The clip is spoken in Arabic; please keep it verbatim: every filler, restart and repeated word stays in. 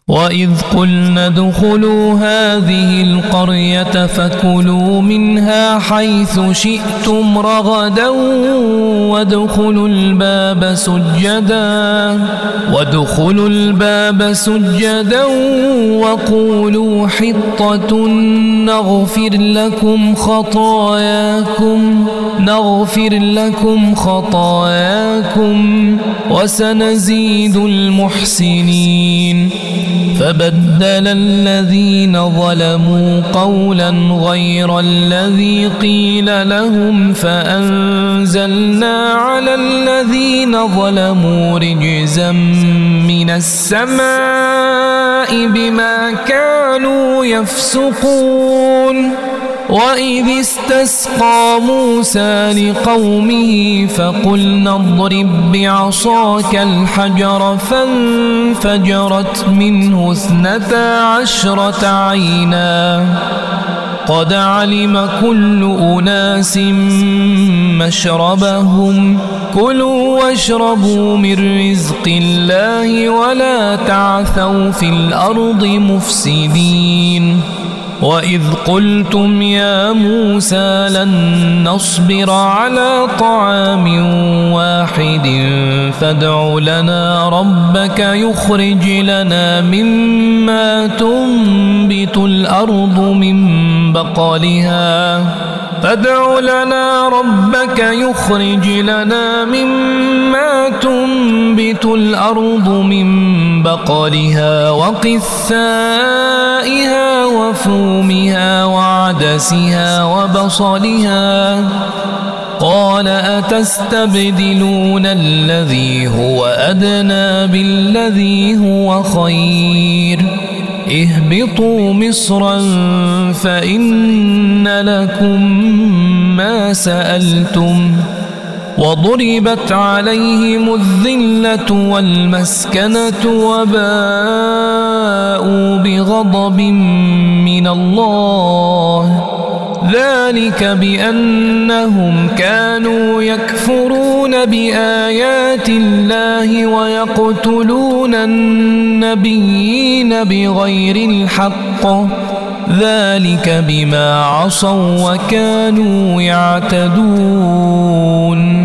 وإذ قلنا ادخلوا هذه القرية فكلوا منها حيث شئتم رغدا وادخلوا الباب سجدا وادخلوا الباب سجدا وقولوا حطة نغفر لكم خطاياكم نغفر لكم خطاياكم وسنزيد المحسنين. فبدل الذين ظلموا قولا غير الذي قيل لهم فأنزلنا على الذين ظلموا رجزا من السماء بما كانوا يفسقون. وإذ استسقى موسى لقومه فقلنا اضرب بعصاك الحجر فانفجرت منه اثنتا عشرة عينا قد علم كل أناس مشربهم كلوا واشربوا من رزق الله ولا تعثوا في الأرض مفسدين. وإذ قلتم يا موسى لن نصبر على طعام واحد فادع لنا ربك يخرج لنا مما تنبت الأرض من بقلها فادع لنا ربك يخرج لنا مما تنبت الأرض من بقلها وقثائها وفومها وعدسها وبصلها قال أتستبدلون الذي هو أدنى بالذي هو خير اهبطوا مصرا فإن لكم ما سألتم وضربت عليهم الذلة والمسكنة وباءوا بغضب من الله ذلك بأنهم كانوا يكفرون بآيات الله ويقتلون النبيين بغير الحق ذلك بما عصوا وكانوا يعتدون.